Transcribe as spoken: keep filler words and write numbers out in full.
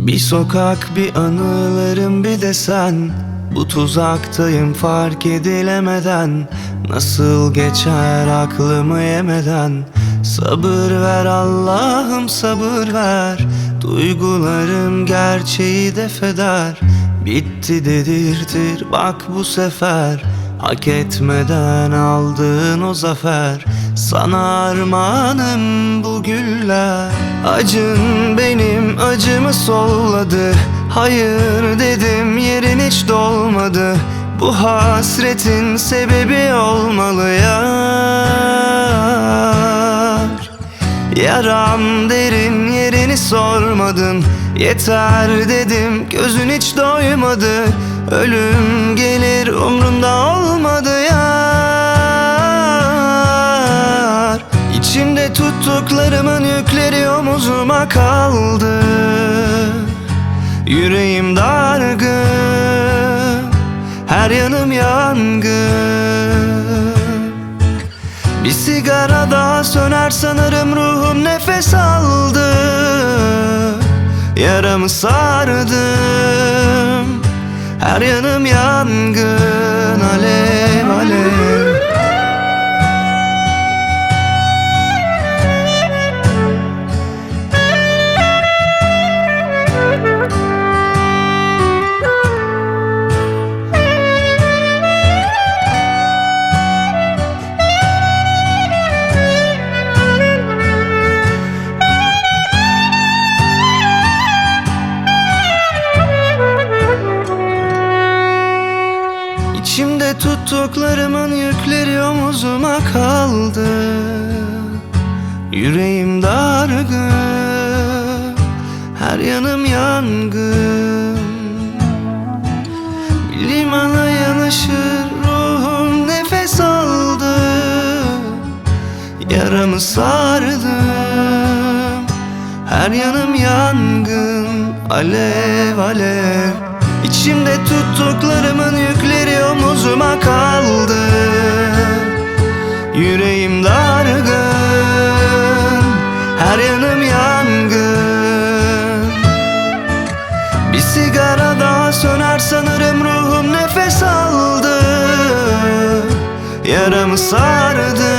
Bir sokak, bir anılarım, bir de sen. Bu tuzaktayım fark edilemeden. Nasıl geçer aklımı yemeden. Sabır ver Allah'ım, sabır ver. Duygularım gerçeği defeder. Bitti dedirtir bak bu sefer. Hak etmeden aldığın o zafer. Sana armağanım bu güller. Acın benim acımı solladı. Hayır dedim yerin hiç dolmadı. Bu hasretin sebebi olmalı yar. Yaram derin yerini sormadın. Yeter dedim gözün hiç doymadı. Ölüm gelir umrunda olmadı yar. İçimde tuttuklarımın yükleri omuzuma kaldı. Yüreğim dargın, her yanım yangın. Bir sigara daha söner sanırım ruhum nefes aldı. Yaramı sardım, her yanım yangın, alev alev. İçimde tuttuklarımın yükleri omuzuma kaldı. Yüreğim dargın, her yanım yangın. Bir limana yanaşır ruhum nefes aldı. Yaramı sardım, her yanım yangın, alev alev. İçimde tuttuklarımın yükleri omuzuma kaldı. Yüreğim dargın, her yanım yangın. Bir sigara daha söner sanırım ruhum nefes aldı. Yaramı sardı,